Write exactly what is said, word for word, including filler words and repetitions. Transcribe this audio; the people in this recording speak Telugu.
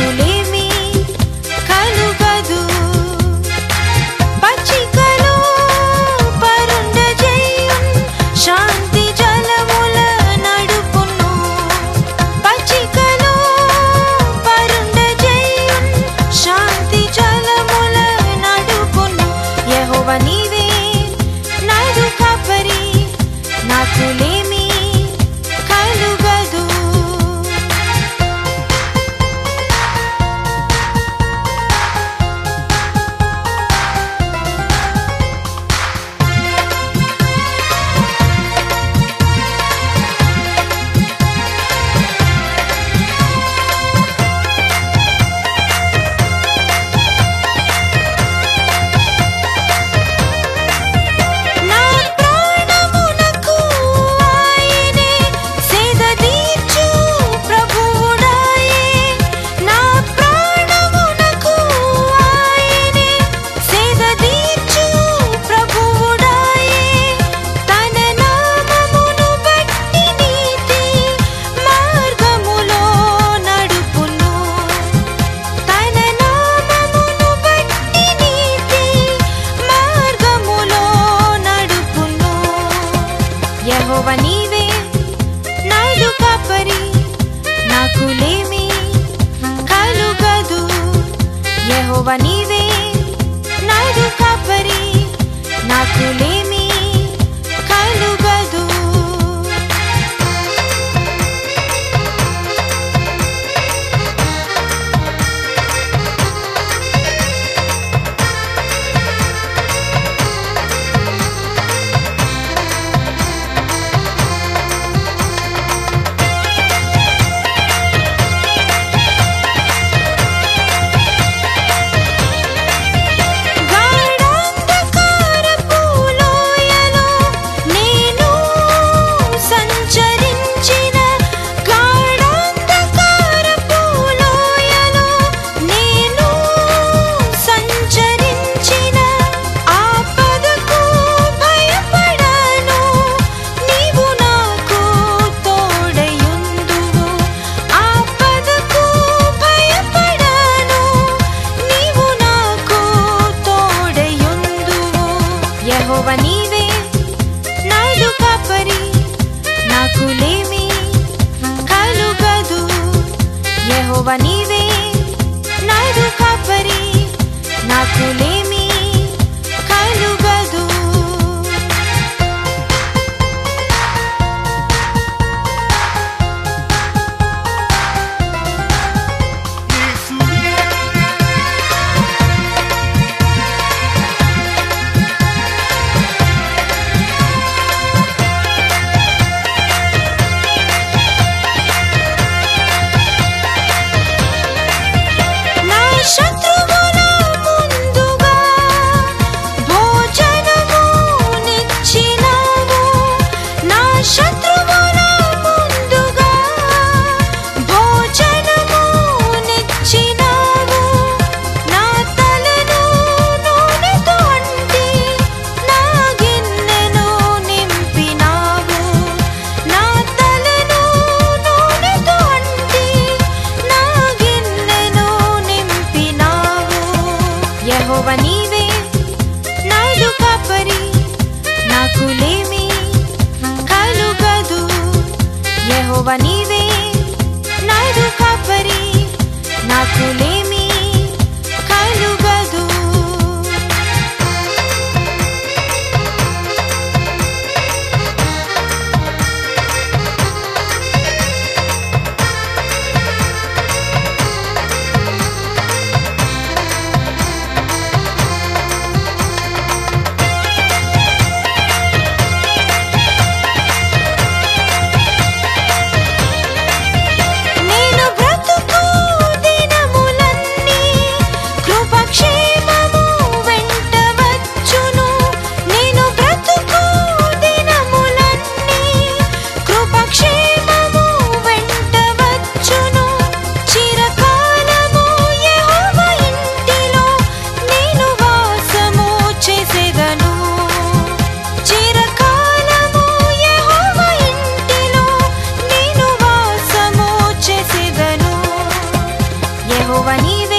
నాకులేమి కలుగదు. పచ్చికలో పరుండజేయున్ శాంతి జలముల నడుపును. పచ్చికలో పరుండజేయున్ శాంతి జలముల నడుపును. యెహోవా నీవే నాదు కాపరి, నాకులేమి కలుగదు. నా ప్రాణమునకు ఆయనే సేద తీర్చు ప్రభువుడాయే. నా ప్రాణమునకు ఆయనే సేద తీర్చు ప్రభువుడాయే. తన నామమును బట్టి నీతి మార్గములో నడుపును. తన నామమును బట్టి నీతి మార్గములో నడుపును. యెహోవా నీవే నాదు కాపరి, నాకులేమి కలుగదు. యెహోవా నీవే నాదు కాపరి, నాకులేమి కలుగదు. గాఢాంధకారపు లోయలో నేను సంచరించిన, గాఢాంధకారపు లోయలో నేను సంచరించిన, ఆపదకు భయపడను, నీవు నాకు తోడయుందువు. ఆపదకు భయపడను, నీవు నాకు తోడయుందువు. యెహోవా నీవే నాదు కాపరి, నాకులేమి కలుగదు. యెహోవా నీవే నాదు కాపరి, నాకులేమి కలుగదు. నా శత్రువుల ముందుగా భోజనము నిచ్చినావు. నా శత్రువుల ముందుగా భోజనము నిచ్చినావు. నా తలను నూనెతో అంటి నా గిన్నెను నింపినావు. నా తలను నూనెతో అంటి నా గిన్నెను నింపినావు. యెహోవా నీవే నాదు కాపరి, నాకులేమి కలుగదు. యెహోవా నీవే నాదు కాపరి, నాకులేమి కలుగదు. యెహోవా నీవే